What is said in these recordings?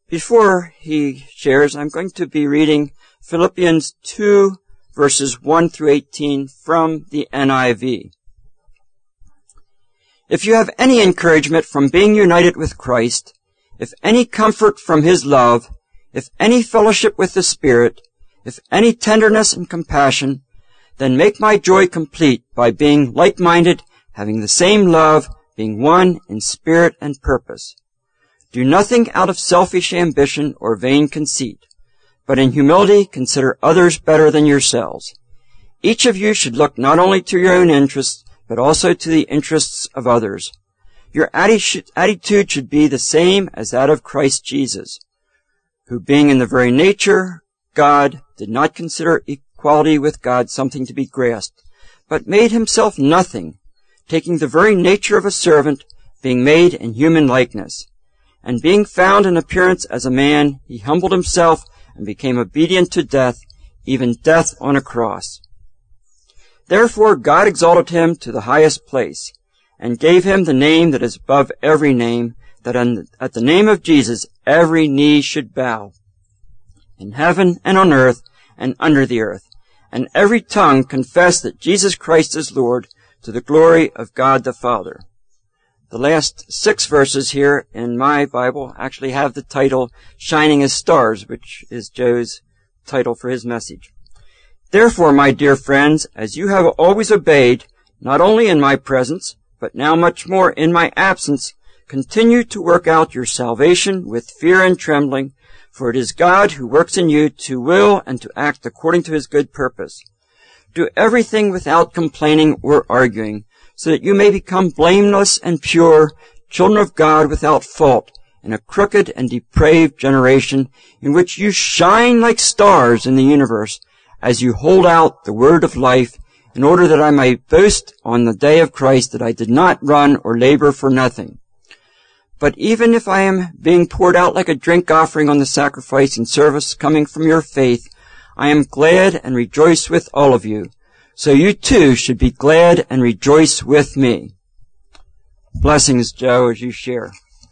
Before he shares, I'm going to be reading Philippians 2, verses 1 through 18 from the NIV. If you have any encouragement from being united with Christ, if any comfort from his love, if any fellowship with the Spirit, if any tenderness and compassion, then make my joy complete by being like-minded, having the same love, being one in spirit and purpose. Do nothing out of selfish ambition or vain conceit, but in humility consider others better than yourselves. Each of you should look not only to your own interests, but also to the interests of others. Your attitude should be the same as that of Christ Jesus, who being in the very nature God, did not consider equality with God something to be grasped, but made himself nothing, taking the very nature of a servant, being made in human likeness. And being found in appearance as a man, he humbled himself and became obedient to death, even death on a cross. Therefore God exalted him to the highest place, and gave him the name that is above every name, that at the name of Jesus every knee should bow, in heaven and on earth and under the earth, and every tongue confess that Jesus Christ is Lord, to the glory of God the Father. The last 6 verses here in my Bible actually have the title, Shining as Stars, which is Joe's title for his message. Therefore, my dear friends, as you have always obeyed, not only in my presence, but now much more in my absence, continue to work out your salvation with fear and trembling, for it is God who works in you to will and to act according to his good purpose. Do everything without complaining or arguing, so that you may become blameless and pure, children of God without fault, in a crooked and depraved generation, in which you shine like stars in the universe, as you hold out the word of life, in order that I may boast on the day of Christ that I did not run or labor for nothing. But even if I am being poured out like a drink offering on the sacrifice and service coming from your faith, I am glad and rejoice with all of you. So you too should be glad and rejoice with me. Blessings, Joe, as you share.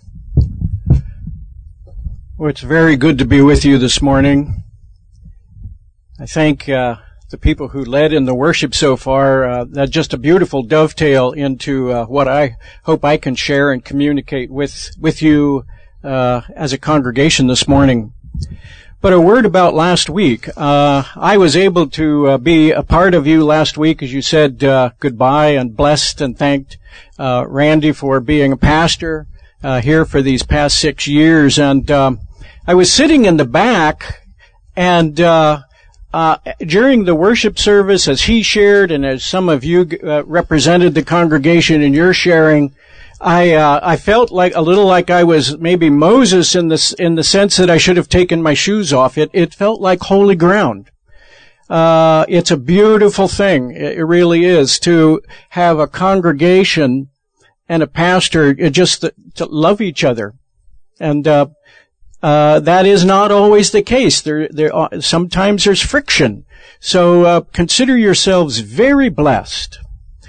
Well, it's very good to be with you this morning. I thank the people who led in the worship so far. That's just a beautiful dovetail into what I hope I can share and communicate with you as a congregation this morning. But a word about last week. I was able to be a part of you last week as you said goodbye and blessed and thanked Randy for being a pastor here for these past 6 years. And I was sitting in the back, and during the worship service, as he shared and as some of you represented the congregation in your sharing, I felt like a little like I was maybe Moses in the sense that I should have taken my shoes off. It felt like holy ground. It's a beautiful thing. It really is to have a congregation and a pastor just to love each other. And that is not always the case. Sometimes there's friction. So consider yourselves very blessed.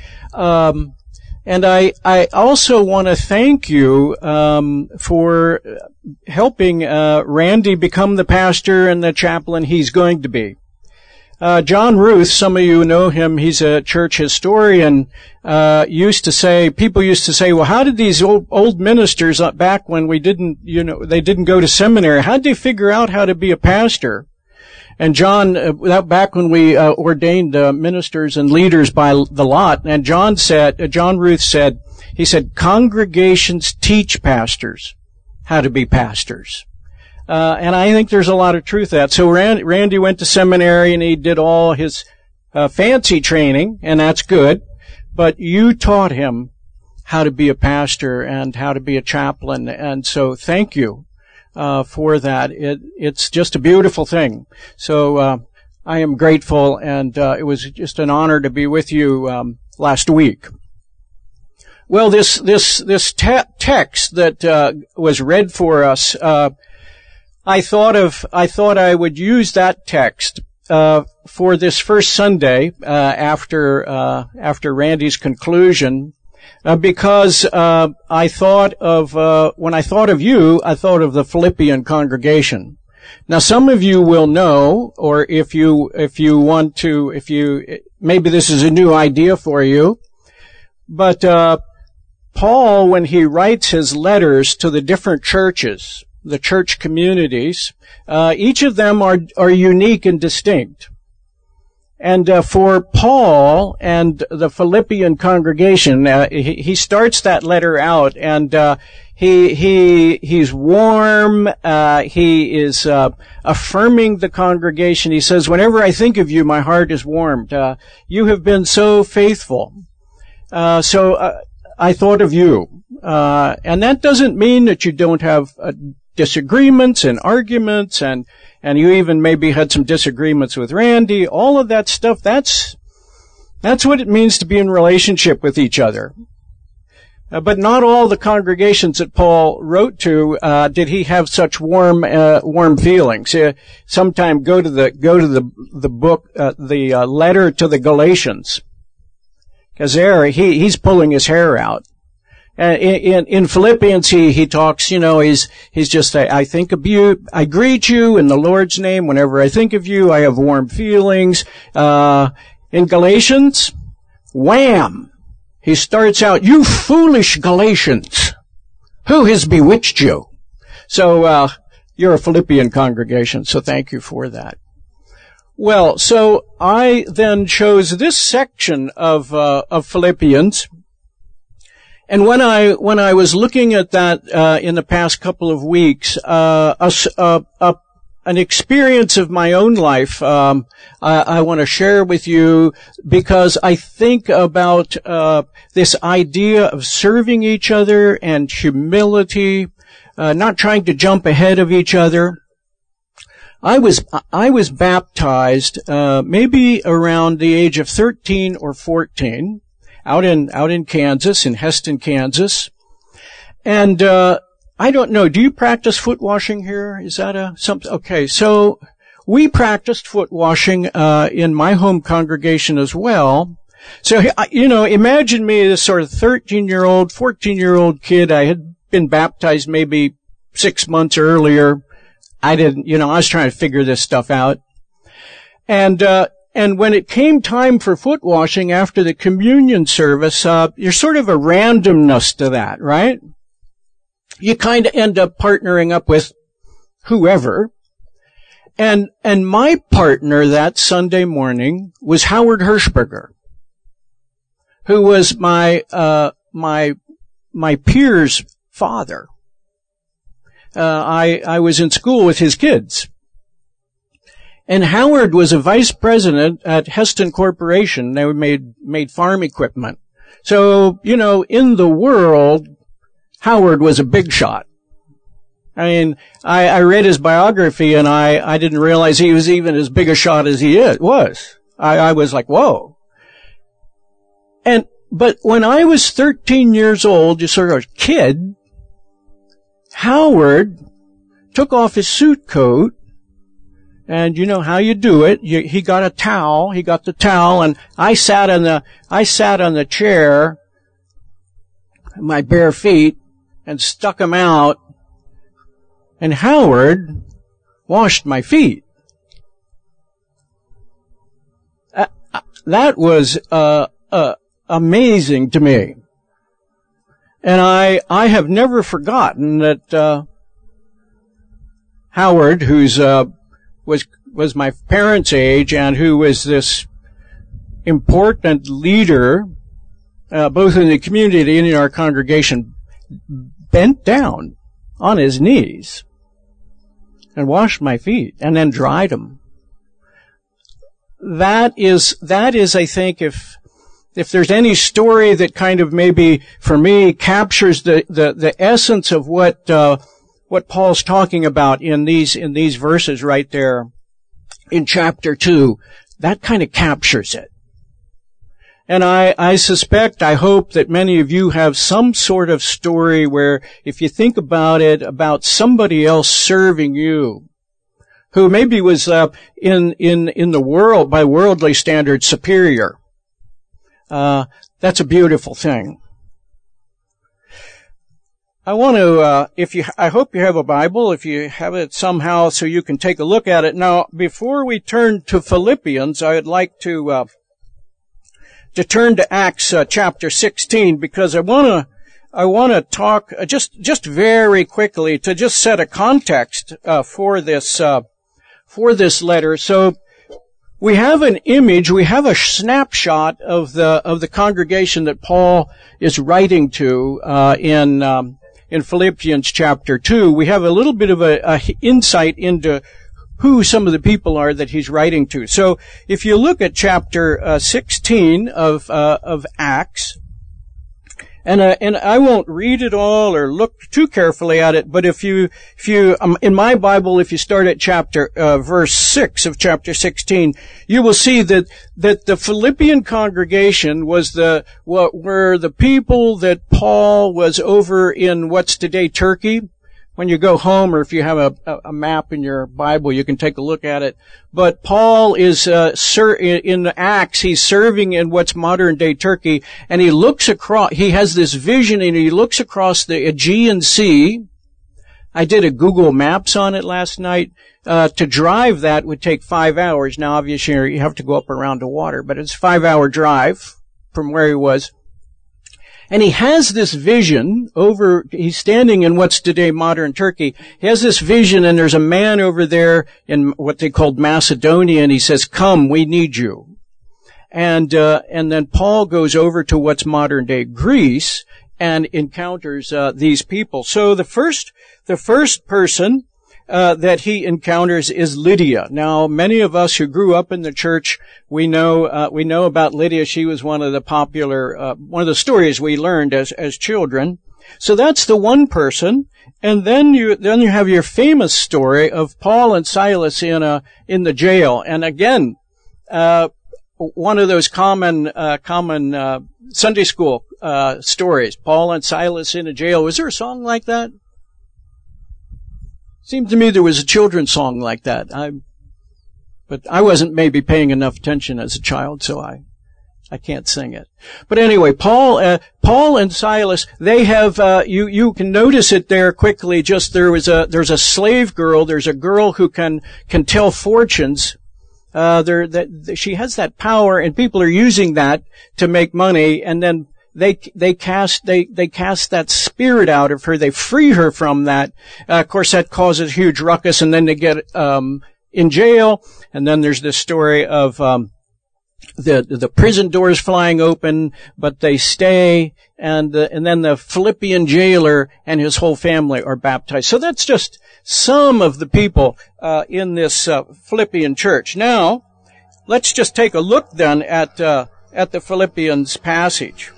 And I also want to thank you for helping Randy become the pastor and the chaplain he's going to be. John Ruth, some of you know him, he's a church historian, people used to say, well, how did these old ministers back when they didn't go to seminary, how'd they figure out how to be a pastor? And John, back when we ordained ministers and leaders by the lot, and John Ruth said, he said, congregations teach pastors how to be pastors. And I think there's a lot of truth to that. So Randy went to seminary and he did all his fancy training, and that's good. But you taught him how to be a pastor and how to be a chaplain, and so thank you for that. It's just a beautiful thing. So I am grateful, and it was just an honor to be with you last week. Well, this text that was read for us, I thought I would use that text for this first Sunday after Randy's conclusion. because I thought of when I thought of you, I thought of the Philippian congregation. Now, some of you will know, or if you want to, maybe this is a new idea for you, but Paul, when he writes his letters to the different churches, the church communities, each of them are unique and distinct. And for Paul and the Philippian congregation, he starts that letter out, and he's warm. He is affirming the congregation. He says, "Whenever I think of you, my heart is warmed. You have been so faithful. So I thought of you." And that doesn't mean that you don't have disagreements and arguments, and you even maybe had some disagreements with Randy. All of that stuff, that's what it means to be in relationship with each other. But not all the congregations that Paul wrote to did he have such warm feelings. Sometime go to the book, the letter to the Galatians, because there he's pulling his hair out. In Philippians, he talks, he's just, I think of you, I greet you in the Lord's name. Whenever I think of you, I have warm feelings. In Galatians, wham! He starts out, "You foolish Galatians, who has bewitched you?" So, you're a Philippian congregation, so thank you for that. Well, so I then chose this section of Philippians. And when I was looking at that, in the past couple of weeks, an experience of my own life, I want to share with you, because I think about, this idea of serving each other and humility, not trying to jump ahead of each other. I was baptized, maybe around the age of 13 or 14. Out in Kansas, in Heston, Kansas. And, I don't know, do you practice foot washing here? Is that something? Okay, so we practiced foot washing, in my home congregation as well. So, imagine me, this sort of 13-year-old, 14-year-old kid. I had been baptized maybe 6 months earlier. I was trying to figure this stuff out. And when it came time for foot washing after the communion service, you're sort of a randomness to that, right? You kind of end up partnering up with whoever. And my partner that Sunday morning was Howard Hirschberger, who was my peer's father. I was in school with his kids. And Howard was a vice president at Heston Corporation. They made farm equipment. So, in the world, Howard was a big shot. I mean, I read his biography, and I didn't realize he was even as big a shot as he was. I was like, whoa. But when I was 13 years old, just sort of a kid, Howard took off his suit coat. And you know how you do it. He got the towel, and I sat on the chair, my bare feet, and stuck them out, and Howard washed my feet. That was, amazing to me. And I have never forgotten that, Howard, who's, was my parents' age, and who was this important leader, both in the community and in our congregation, bent down on his knees and washed my feet and then dried them. That is, I think, if there's any story that kind of maybe, for me, captures the essence of what Paul's talking about in these verses right there in chapter 2, that kind of captures it. And I suspect, I hope that many of you have some sort of story where, if you think about it, about somebody else serving you, who maybe was in the world, by worldly standards, superior. That's a beautiful thing. I want to, I hope you have a Bible, if you have it somehow so you can take a look at it. Now, before we turn to Philippians, I would like to turn to Acts chapter 16, because I want to talk just very quickly to just set a context for this letter. So we have an image, we have a snapshot of the congregation that Paul is writing to in Philippians chapter 2. We have a little bit of a insight into who some of the people are that he's writing to. So if you look at chapter 16 of Acts, and I won't read it all or look too carefully at it, but if you in my Bible, if you start at chapter verse 6 of chapter 16, you will see that the Philippian congregation were the people that Paul was over in what's today Turkey. When you go home, or if you have a map in your Bible, you can take a look at it. But Paul is in Acts, he's serving in what's modern day Turkey, and he looks across, he has this vision, and he looks across the Aegean Sea. I did a Google Maps on it last night. To drive that would take 5 hours. Now, obviously, you have to go up around the water, but it's a 5-hour drive from where he was. And he has this vision he's standing in what's today modern Turkey. He has this vision, and there's a man over there in what they called Macedonia, and he says, "Come, we need you." And then Paul goes over to what's modern day Greece and encounters these people. So the first person that he encounters is Lydia. Now, many of us who grew up in the church, we know about Lydia. She was one of the stories we learned as children. So that's the one person. And then you have your famous story of Paul and Silas in the jail. And again, one of those common Sunday school stories. Paul and Silas in a jail. Was there a song like that? Seemed to me there was a children's song like that. But I wasn't maybe paying enough attention as a child, so I can't sing it. But anyway, Paul and Silas, they have, you can notice it there quickly. Just there's a slave girl. There's a girl who can tell fortunes. She has that power, and people are using that to make money, and then they cast that spirit out of her. They free her from that. Of course, that causes a huge ruckus, and then they get in jail. And then there's this story of the prison doors flying open, but they stay, and then the Philippian jailer and his whole family are baptized. So that's just some of the people in this Philippian church. Now, let's just take a look then at the Philippians passage.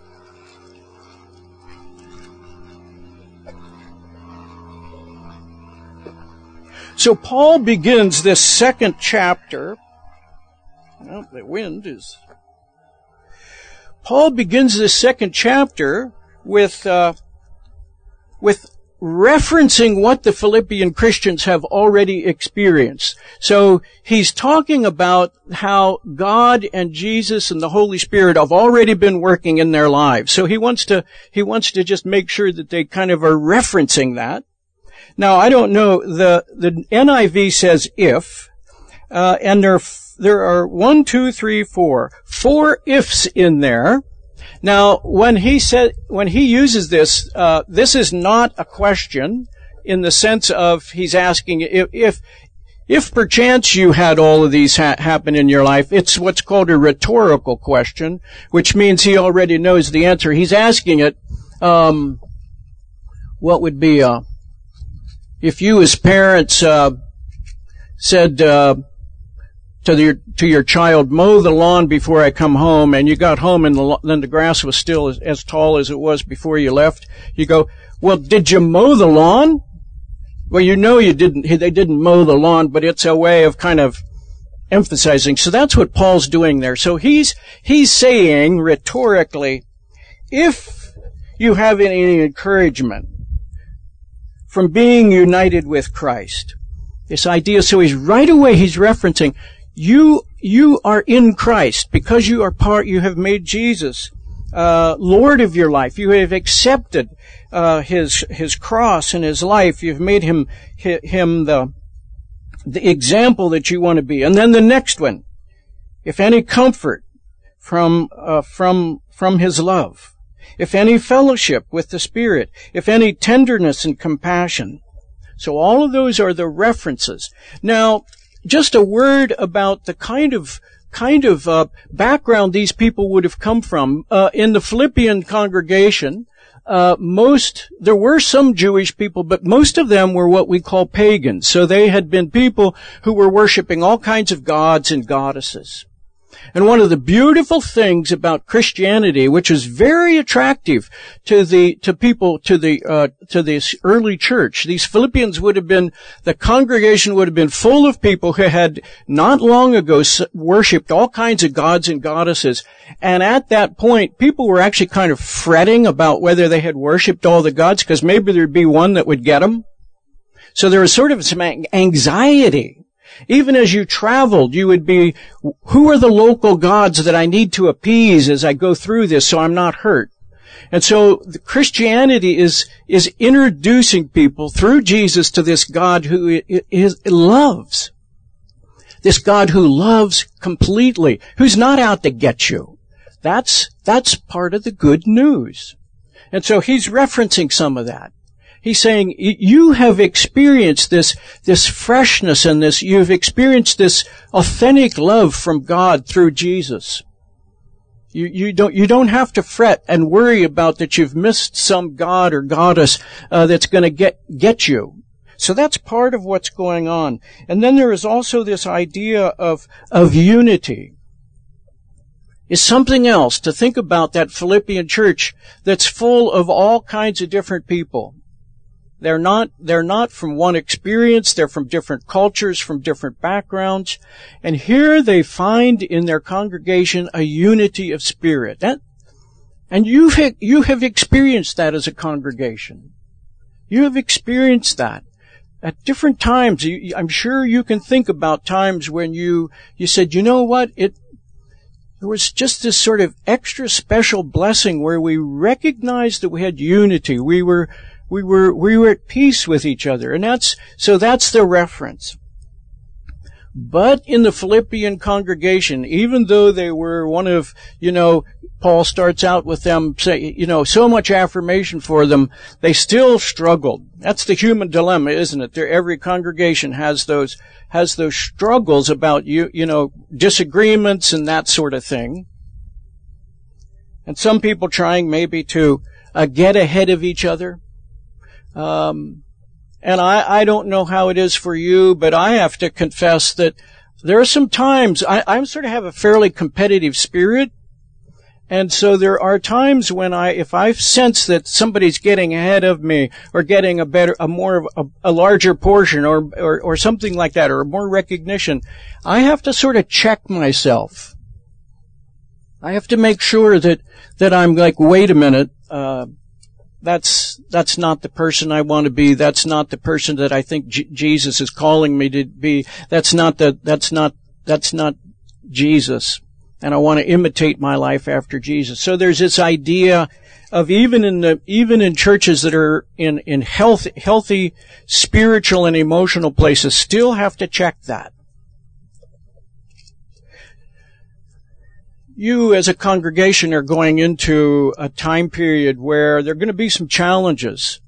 So Paul begins this second chapter. Well, the wind is. Paul begins this second chapter with referencing what the Philippian Christians have already experienced. So he's talking about how God and Jesus and the Holy Spirit have already been working in their lives. So he wants to just make sure that they kind of are referencing that. Now, I don't know, the NIV says if, and there are 1, 2, 3, 4 ifs in there. Now, when he uses this, this is not a question in the sense of he's asking if perchance you had all of these happen in your life. It's what's called a rhetorical question, which means he already knows the answer. He's asking it, what would be, if you as parents said to your child, mow the lawn before I come home, and you got home and then the grass was still as tall as it was before you left, you go, well, did you mow the lawn? Well, you know you didn't. They didn't mow the lawn, but it's a way of kind of emphasizing. So that's what Paul's doing there. So he's saying rhetorically, if you have any encouragement from being united with Christ, this idea, so he's referencing, you are in Christ because you have made Jesus Lord of your life. You have accepted his cross and his life. You've made him the example that you want to be. And then the next one, if any comfort from his love, if any fellowship with the Spirit, if any tenderness and compassion. So all of those are the references. Now, just a word about the kind of background these people would have come from. In the Philippian congregation, there were some Jewish people, but most of them were what we call pagans. So they had been people who were worshiping all kinds of gods and goddesses. And one of the beautiful things about Christianity, which is very attractive to this early church, these Philippians the congregation would have been full of people who had not long ago worshipped all kinds of gods and goddesses. And at that point, people were actually kind of fretting about whether they had worshipped all the gods, because maybe there'd be one that would get them. So there was sort of some anxiety. Even as you traveled, you would be, who are the local gods that I need to appease as I go through this so I'm not hurt? And so Christianity is introducing people through Jesus to this God who loves. This God who loves completely, who's not out to get you. That's part of the good news. And so he's referencing some of that. He's saying, you have experienced this freshness and you've experienced this authentic love from God through Jesus. You don't have to fret and worry about that you've missed some god or goddess, that's gonna get you. So that's part of what's going on. And then there is also this idea of unity. Is something else to think about that Philippian church that's full of all kinds of different people. They're not from one experience. They're from different cultures, from different backgrounds. And here they find in their congregation a unity of spirit. And you have experienced that as a congregation. You have experienced that. At different times, I'm sure you can think about times when you said, you know what, there was just this sort of extra special blessing where we recognized that we had unity. We were at peace with each other. And that's the reference. But in the Philippian congregation, even though they were one of, Paul starts out with them, so much affirmation for them, they still struggled. That's the human dilemma, isn't it? Every congregation has those struggles about, disagreements and that sort of thing. And some people trying maybe to get ahead of each other. And I don't know how it is for you, but I have to confess that there are some times I sort of have a fairly competitive spirit. And so there are times when if I sense that somebody's getting ahead of me or getting a larger portion or something like that or more recognition, I have to sort of check myself. I have to make sure that I'm like, wait a minute, that's not the person I want to be. That's not the person that I think Jesus is calling me to be. That's not Jesus. And I want to imitate my life after Jesus. So there's this idea of even in churches that are in healthy spiritual and emotional places still have to check that. You as a congregation are going into a time period where there are going to be some challenges.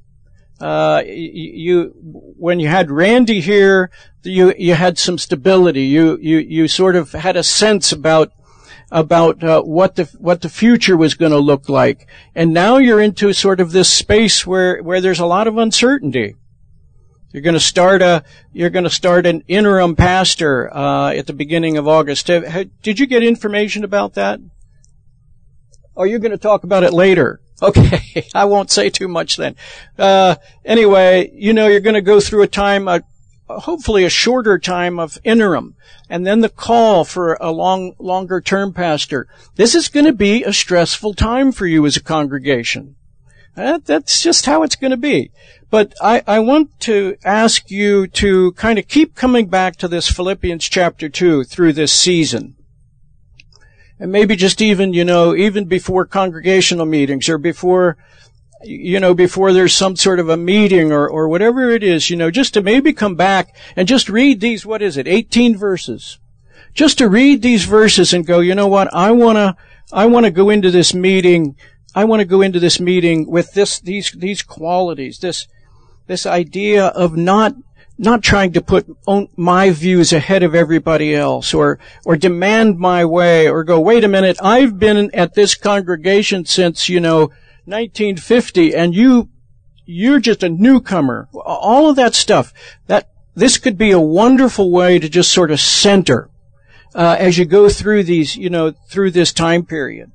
When you had Randy here, you had some stability. You sort of had a sense about what the future was going to look like. And now you're into sort of this space where there's a lot of uncertainty. You're going to start an interim pastor at the beginning of August. Did you get information about that? Or you're going to talk about it later? Okay, I won't say too much then. Anyway, you're going to go through a time, hopefully a shorter time of interim, and then the call for a longer term pastor. This is going to be a stressful time for you as a congregation. That's just how it's going to be. But I want to ask you to kind of keep coming back to this Philippians chapter 2 through this season. And maybe just even before congregational meetings or before before there's some sort of a meeting or whatever it is, just to maybe come back and just read these, 18 verses. Just to read these verses and go, you know what, I want to go into this meeting. I want to go into this meeting with these qualities, this idea of not trying to put my views ahead of everybody else or demand my way or go, wait a minute, I've been at this congregation since, 1950 and you're just a newcomer. All of that stuff. This could be a wonderful way to just sort of center, as you go through through this time period.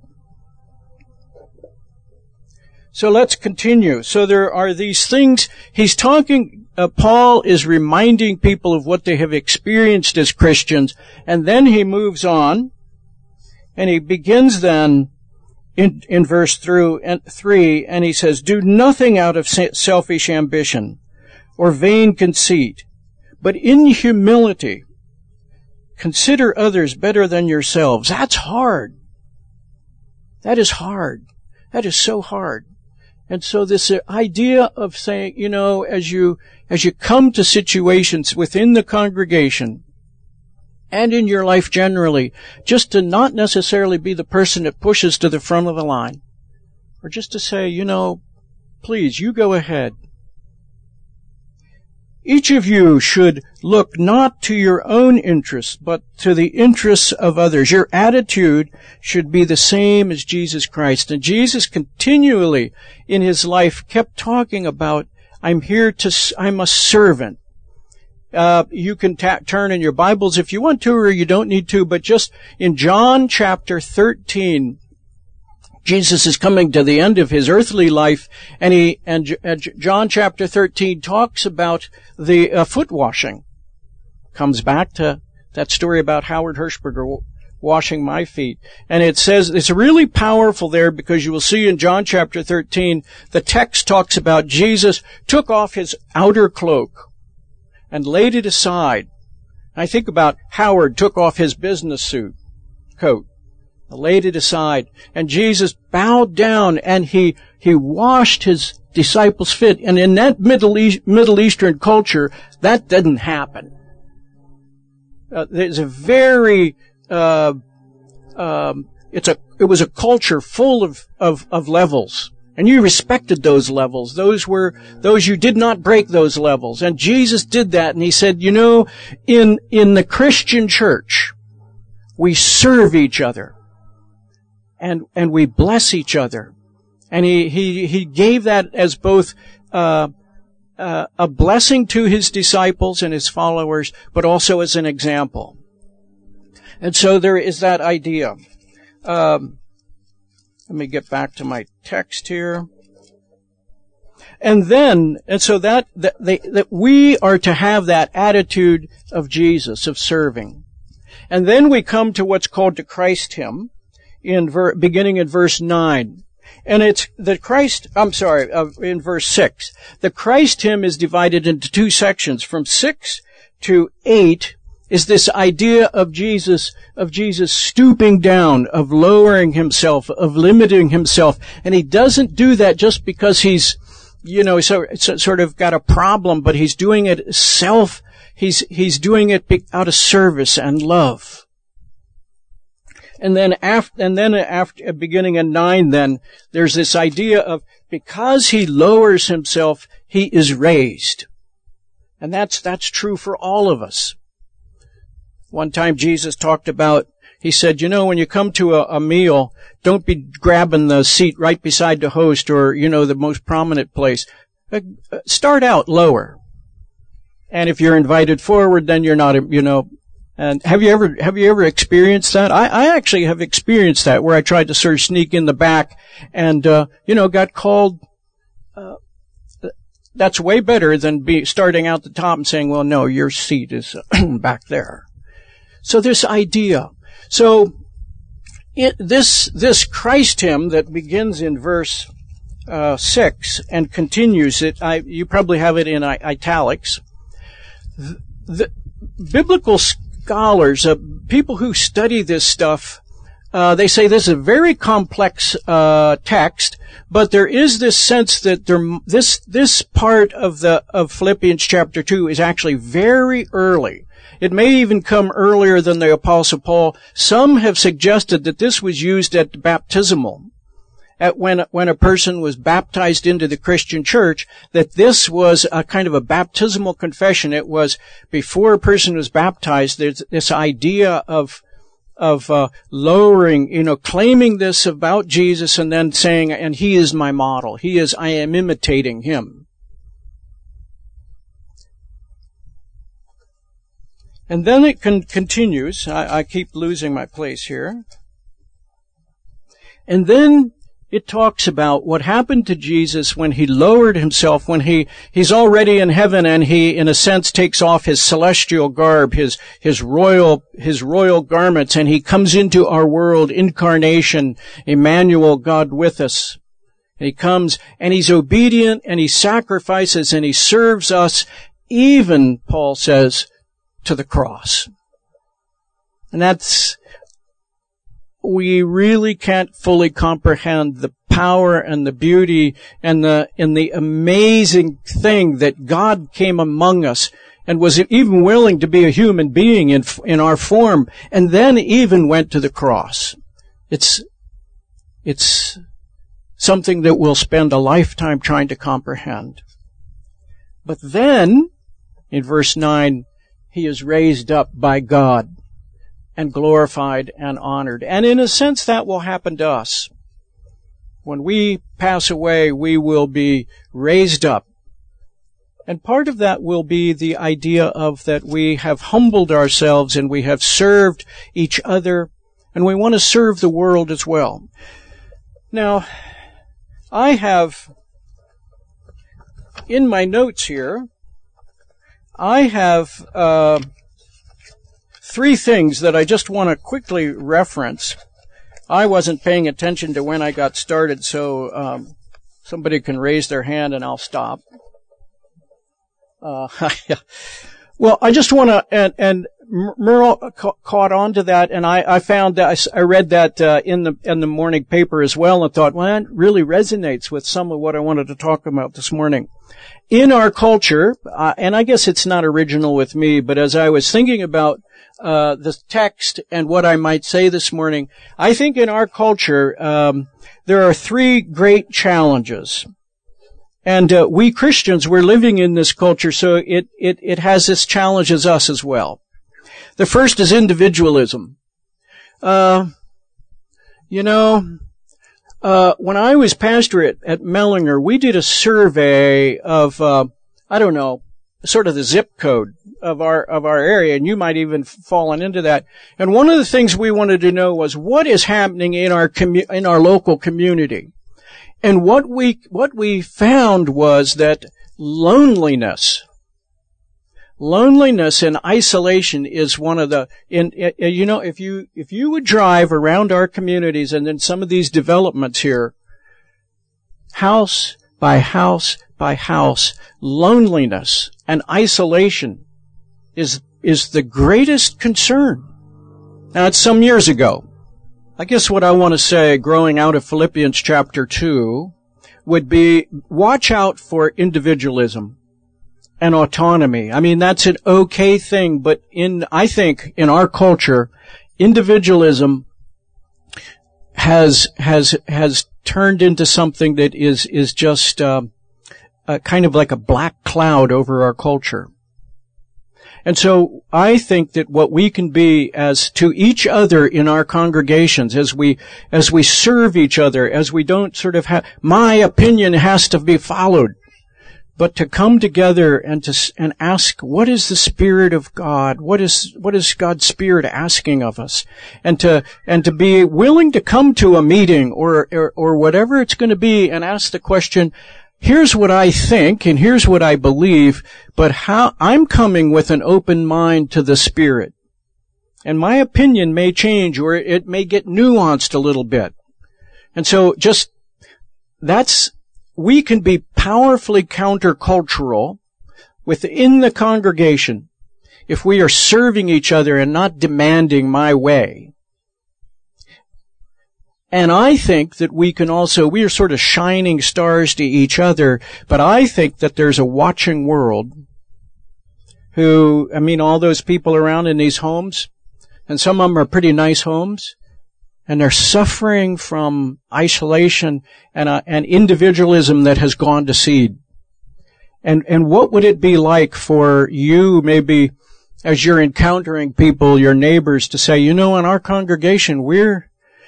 So let's continue. So there are these things he's talking, Paul is reminding people of what they have experienced as Christians, and then he moves on, and he begins then in verse 3, and he says, do nothing out of selfish ambition or vain conceit, but in humility consider others better than yourselves. That's hard. That is hard. That is so hard. And so this idea of saying, as you come to situations within the congregation and in your life generally, just to not necessarily be the person that pushes to the front of the line, or just to say, please, you go ahead. Each of you should look not to your own interests, but to the interests of others. Your attitude should be the same as Jesus Christ. And Jesus continually in his life kept talking about, I'm a servant. You can turn in your Bibles if you want to, or you don't need to, but just in John chapter 13, Jesus is coming to the end of his earthly life, and John chapter 13 talks about the foot washing. Comes back to that story about Howard Hirschberger washing my feet. And it says, it's really powerful there because you will see in John chapter 13, the text talks about Jesus took off his outer cloak and laid it aside. I think about Howard took off his business coat. Laid it aside, and Jesus bowed down and he washed his disciples' feet. And in that Middle Eastern culture, that didn't happen. There's a very it was a culture full of levels, and you respected those levels. Those you did not break those levels, and Jesus did that. And he said, in the Christian church, we serve each other. And we bless each other. And he gave that as both a blessing to his disciples and his followers, but also as an example. And so there is that idea. Let me get back to my text here. And so that we are to have that attitude of Jesus, of serving. And then we come to what's called the Christ hymn. Beginning in verse 9. And it's in verse 6. The Christ hymn is divided into two sections. From 6 to 8 is this idea of Jesus stooping down, of lowering himself, of limiting himself. And he doesn't do that just because he's, sort of got a problem, but he's doing it he's doing it out of service and love. And then after beginning in 9, then there's this idea of because he lowers himself, he is raised. And that's true for all of us. One time Jesus talked about, he said, when you come to a meal, don't be grabbing the seat right beside the host or, the most prominent place. Start out lower. And if you're invited forward, then you're not, And have you ever experienced that? I actually have experienced that where I tried to sort of sneak in the back and, got called. That's way better than starting out the top and saying, well, no, your seat is back there. So this idea. So this Christ hymn that begins in verse 6 and continues it, you probably have it in italics. The biblical scholars, people who study this stuff, They say this is a very complex text, but there is this sense that this part of Philippians chapter 2 is actually very early. It may even come earlier than the Apostle Paul. Some have suggested that this was used at baptismal, when a person was baptized into the Christian church, that this was a kind of a baptismal confession. It was before a person was baptized. There's this idea of lowering, claiming this about Jesus and then saying, and he is my model. I am imitating him. And then it continues. I keep losing my place here. And then it talks about what happened to Jesus when he lowered himself, when he's already in heaven and he, in a sense, takes off his celestial garb, his royal garments, and he comes into our world, incarnation, Emmanuel, God with us. And he comes and he's obedient and he sacrifices and he serves us, even, Paul says, to the cross. And we really can't fully comprehend the power and the beauty and the amazing thing that God came among us and was even willing to be a human being in our form, and then even went to the cross. It's something that we'll spend a lifetime trying to comprehend. But then, in verse 9, he is raised up by God and glorified and honored. And in a sense, that will happen to us. When we pass away, we will be raised up. And part of that will be the idea of that we have humbled ourselves and we have served each other, and we want to serve the world as well. Now, I have, in my notes here, I have three things that I just want to quickly reference. I wasn't paying attention to when I got started, so somebody can raise their hand and I'll stop. Well, I just want to, and Merle caught on to that, and I found that I read that in the morning paper as well, and thought, well, that really resonates with some of what I wanted to talk about this morning. In our culture, and I guess it's not original with me, but as I was thinking about the text and what I might say this morning, I think in our culture there are three great challenges. And we Christians, we're living in this culture, so it has its challenges us as well. The first is individualism. When I was pastor at Mellinger, we did a survey of, sort of the zip code of our area, and you might even fallen into that. And one of the things we wanted to know was what is happening in our local community. And what we found was that loneliness and isolation is one of the, if you would drive around our communities and in some of these developments here, house by house by house, loneliness and isolation is the greatest concern. Now, it's some years ago. I guess what I want to say, growing out of Philippians chapter 2, would be watch out for individualism and autonomy. I mean, that's an okay thing, but I think in our culture, individualism has turned into something that is just kind of like a black cloud over our culture. And so I think that what we can be as to each other in our congregations, as we serve each other, as we don't sort of have, my opinion has to be followed, but to come together and ask, what is the Spirit of God? What is God's Spirit asking of us? And to be willing to come to a meeting or whatever it's going to be and ask the question, here's what I think and here's what I believe, but how I'm coming with an open mind to the Spirit. And my opinion may change or it may get nuanced a little bit. And so we can be powerfully countercultural within the congregation if we are serving each other and not demanding my way. And I think that we are sort of shining stars to each other, but I think that there's a watching world all those people around in these homes, and some of them are pretty nice homes, and they're suffering from isolation and individualism that has gone to seed. And what would it be like for you, maybe, as you're encountering people, your neighbors, to say, in our congregation, we're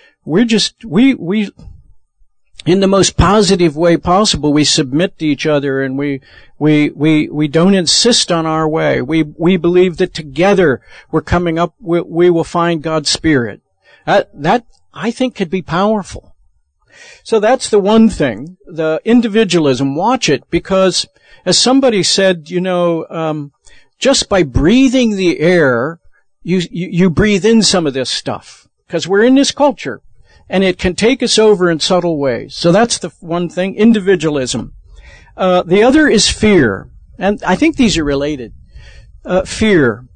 in the most positive way possible, we submit to each other, and we don't insist on our way. We believe that together we're coming up, we will find God's Spirit. That I think could be powerful. So that's the one thing, the individualism. Watch it, because as somebody said, just by breathing the air, you breathe in some of this stuff, because we're in this culture. And it can take us over in subtle ways. So that's the one thing, individualism. The other is fear. And I think these are related. Fear.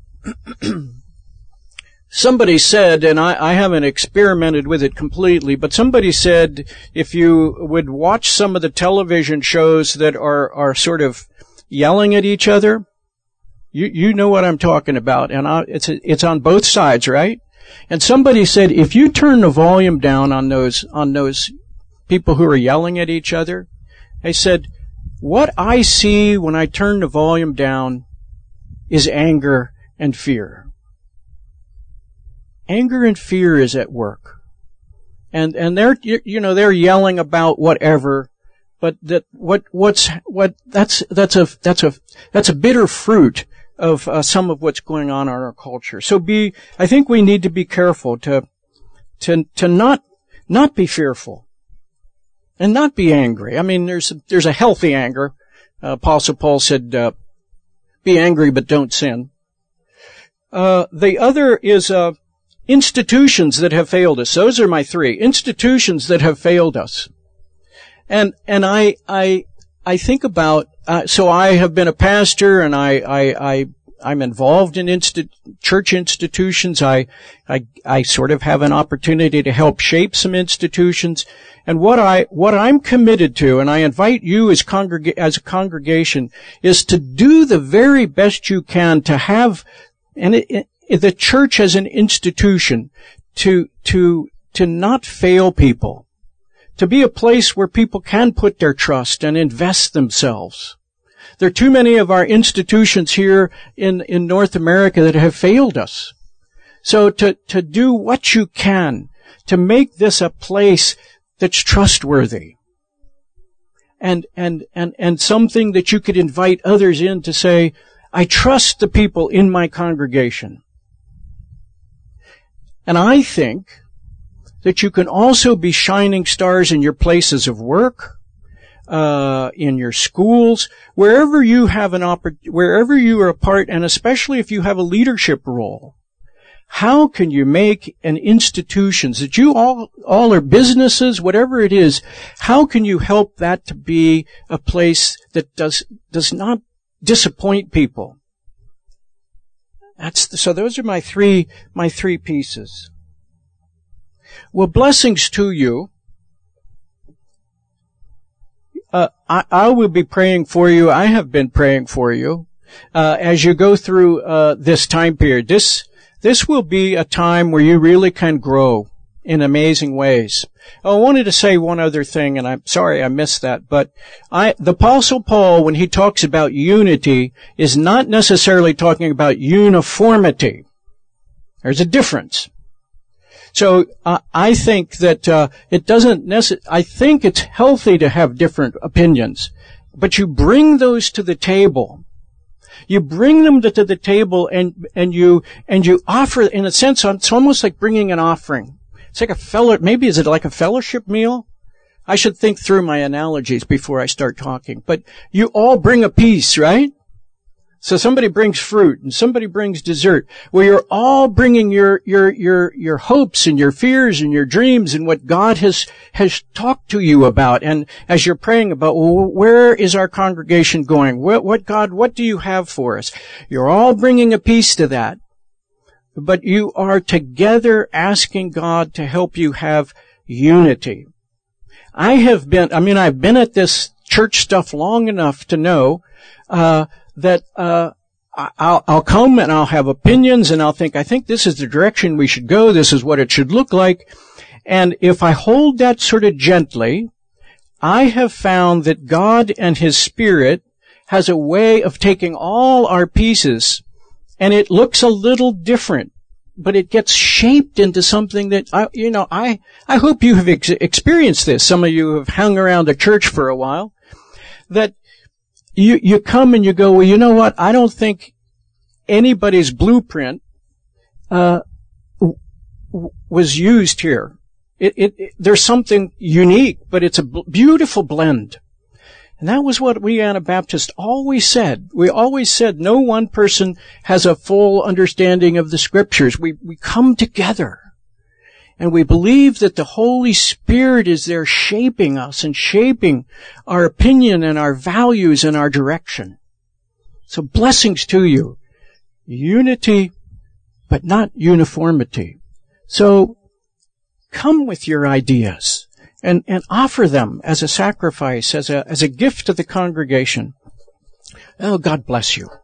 Somebody said, and I haven't experimented with it completely, but somebody said if you would watch some of the television shows that are sort of yelling at each other, you know what I'm talking about. And it's on both sides, right? And somebody said, if you turn the volume down on those people who are yelling at each other, they said, what I see when I turn the volume down is anger and fear. Anger and fear is at work. And they're yelling about whatever, but that's a bitter fruit of some of what's going on in our culture. So I think we need to be careful to not be fearful and not be angry. There's a healthy anger. Apostle Paul said, be angry but don't sin. The other is institutions that have failed us. Those are my three. Institutions that have failed us. And I think about, so I have been a pastor, and I'm involved in church institutions. I sort of have an opportunity to help shape some institutions. And what I'm committed to, and I invite you as a congregation, is to do the very best you can to have, the church as an institution, to not fail people. To be a place where people can put their trust and invest themselves. There are too many of our institutions here in North America that have failed us. So to do what you can to make this a place that's trustworthy. And something that you could invite others in to say, I trust the people in my congregation. And I think that you can also be shining stars in your places of work, in your schools, wherever you have wherever you are a part, and especially if you have a leadership role. How can you make an institutions that you all are businesses, whatever it is, how can you help that to be a place that does not disappoint people? So those are my three pieces. Well, blessings to you. I will be praying for you. I have been praying for you as you go through this time period. This will be a time where you really can grow in amazing ways. I wanted to say one other thing, and I'm sorry I missed that, but the Apostle Paul, when he talks about unity, is not necessarily talking about uniformity. There's a difference. So I think that it doesn't necessarily. I think it's healthy to have different opinions, but you bring those to the table. You bring them to the table, and you offer. In a sense, it's almost like bringing an offering. It's like maybe is it like a fellowship meal? I should think through my analogies before I start talking. But you all bring a piece, right? So somebody brings fruit and somebody brings dessert. Well, you're all bringing your hopes and your fears and your dreams and what God has talked to you about. And as you're praying about, well, where is our congregation going? What God, what do you have for us? You're all bringing a piece to that. But you are together asking God to help you have unity. I've been at this church stuff long enough to know that I'll come and I'll have opinions and I think this is the direction we should go. This is what it should look like. And if I hold that sort of gently, I have found that God and His Spirit has a way of taking all our pieces and it looks a little different, but it gets shaped into something that, I hope you have experienced this. Some of you have hung around the church for a while, that you come and you go, well, you know what? I don't think anybody's blueprint was used here. There's something unique, but it's a beautiful blend. And that was what we Anabaptists always said. We always said no one person has a full understanding of the Scriptures. We come together. And we believe that the Holy Spirit is there shaping us and shaping our opinion and our values and our direction. So blessings to you. Unity, but not uniformity. So come with your ideas and offer them as a sacrifice, as a gift to the congregation. Oh, God bless you.